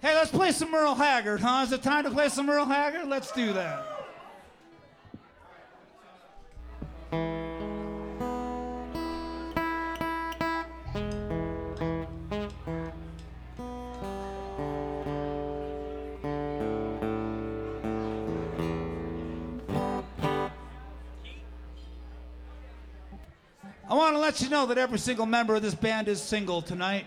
Hey, let's play some Merle Haggard, huh? Is it time to play some Merle Haggard? Let's do that. I want to let you know that every single member of this band is single tonight.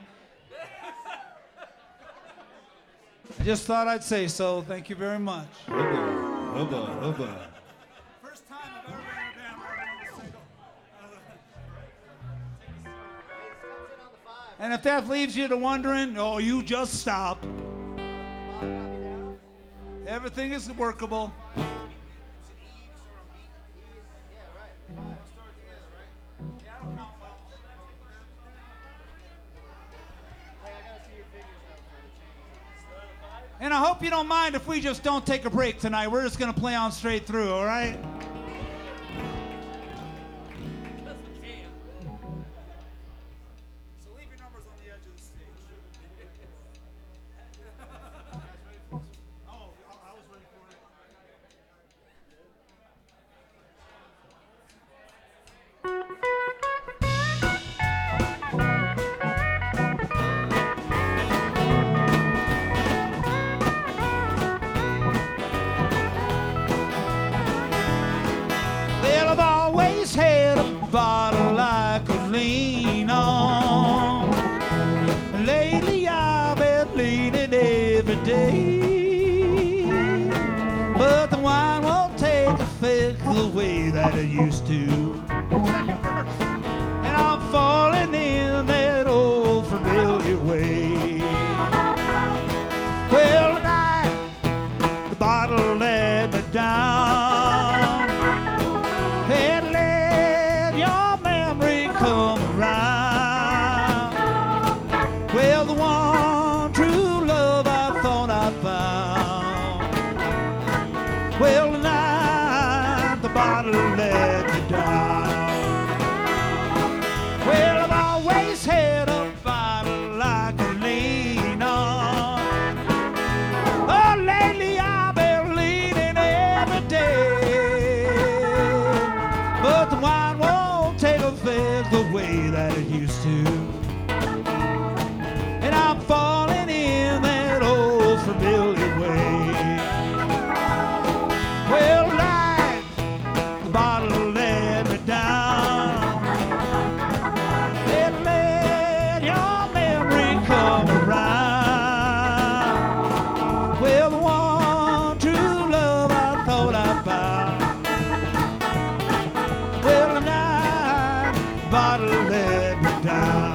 I just thought I'd say so. Thank you very much. Hubba. First time I've ever been in a band where everyone was single. And if that leaves you to wondering, oh, you just stop. Everything is workable. And I hope you don't mind if we just don't take a break tonight. We're just going to play on straight through, all right? So leave your numbers on the edge of the stage. Oh, I was ready for it. I've always had a bottle I could lean on. Lately I've been leaning every day, but the wine won't take effect the way that it used to. And I'm falling in that old familiar way. Well, tonight the bottle let me down. And let your memory come around. Well, the one true love I thought I found. Well, tonight the bottle let me down. Well, I've always had a bottle I can lean on. Oh, lately I've been leaning every day. But the wine won't take effect the way that it used to. And I'm falling in that old familiar way. Well, like the bottle let me down. And let your memory come around. Well, the one true love I thought I found. Well, tonight, bottle let me down.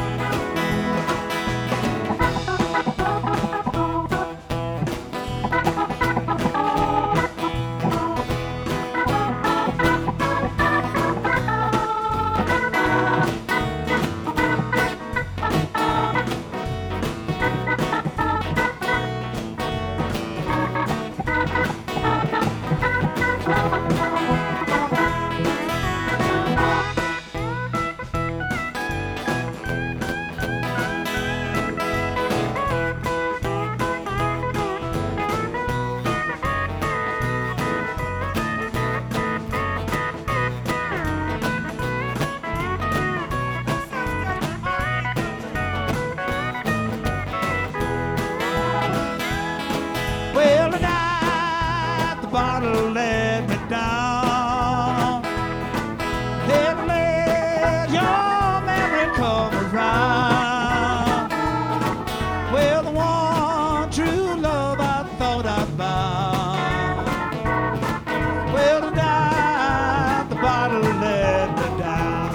Well, tonight the bottle let me down. And let your memory come around. Well, the one true love I thought I found. Well, tonight the bottle let me down.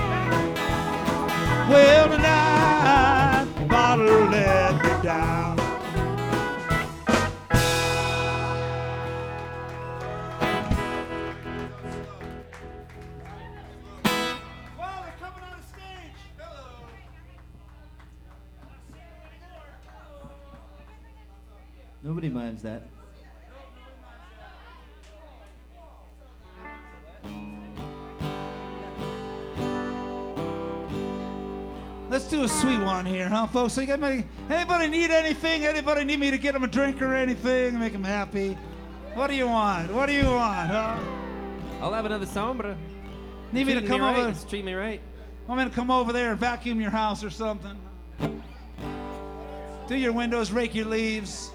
Well, tonight the bottle let me down. Nobody minds that. Let's do a sweet one here, huh, folks? So anybody need anything? Anybody need me to get them a drink or anything? Make them happy? What do you want? What do you want, huh? I'll have another sombra. Need me to come over? Right. Treat me right. Want me to come over there and vacuum your house or something? Do your windows, rake your leaves.